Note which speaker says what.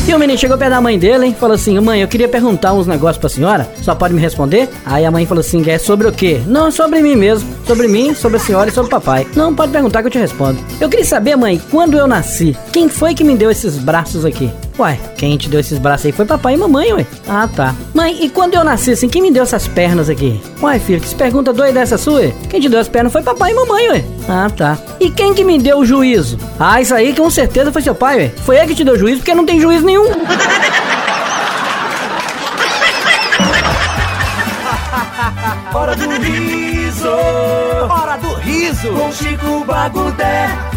Speaker 1: E o menino chegou perto da mãe dele, hein? Falou assim: mãe, eu queria perguntar uns negócios pra senhora. Só pode me responder? Aí a mãe falou assim: é sobre o quê? Não, sobre mim mesmo. Sobre mim, sobre a senhora e sobre o papai. Não, pode perguntar que eu te respondo. Eu queria saber, mãe, quando eu nasci, quem foi que me deu esses braços aqui? Uai, quem te deu esses braços aí foi papai e mamãe, ué. Ah, tá. Mãe, e quando eu nasci assim, quem me deu essas pernas aqui? Uai, filho, que pergunta doida essa sua, ué? Quem te deu as pernas foi papai e mamãe, ué. Ah, tá. E quem que me deu o juízo? Ah, isso aí com certeza foi seu pai, ué. Foi ele que te deu juízo, porque não tem juízo nenhum.
Speaker 2: Hora do riso! Hora do riso! Com Chico Bagudé!